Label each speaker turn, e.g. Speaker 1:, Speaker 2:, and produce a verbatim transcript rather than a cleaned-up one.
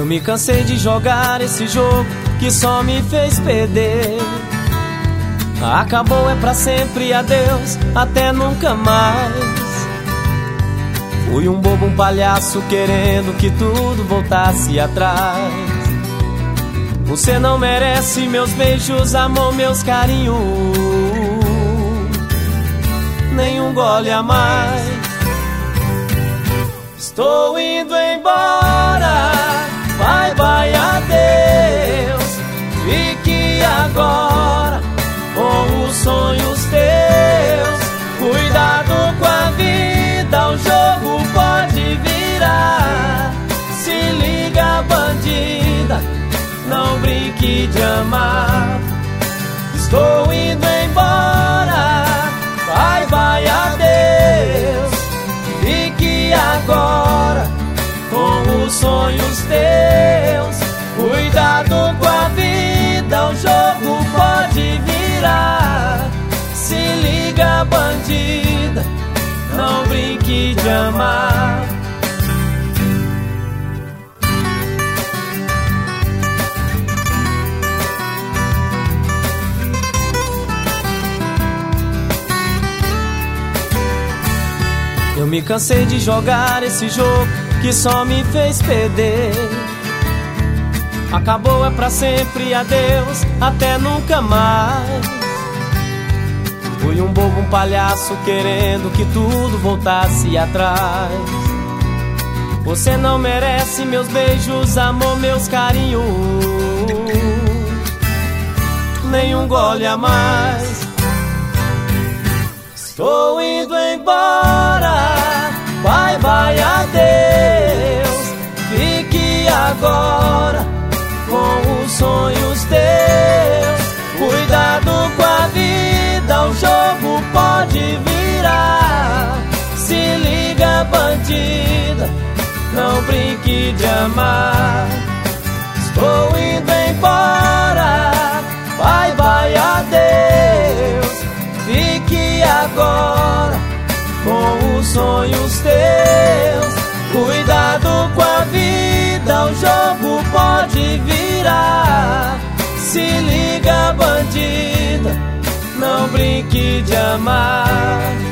Speaker 1: me cansei de jogar esse jogo que só me fez perder. Acabou, é pra sempre, adeus, até nunca mais. Fui um bobo, um palhaço, querendo que tudo voltasse atrás. Você não merece meus beijos, amor, meus carinhos, nenhum gole a mais. Estou indo embora, bye bye, adeus. Fique agora com os sonhos teus. Cuidado com a vida, o jogo pode virar. Se liga, bandida, não brinque de amar. Estou indo embora, bye bye, adeus. Fique agora com os sonhos teus. Cuidado com a vida, o jogo pode virar. Se liga, bandida, não brinque de amar. Eu me cansei de jogar esse jogo que só me fez perder. Acabou, é pra sempre, adeus, até nunca mais. Fui um bobo, um palhaço, querendo que tudo voltasse atrás. Você não merece meus beijos, amor, meus carinhos, nenhum gole a mais. Estou indo embora, bye bye, adeus. Fique agora com os sonhos teus. Cuidado com a vida, o jogo pode virar. Se liga, bandida, não brinque de amar. Estou indo embora, bye bye, adeus. Fique agora com os sonhos teus. Cuidado com a vida, o jogo pode virar. Se liga, bandida, não brinque de amar.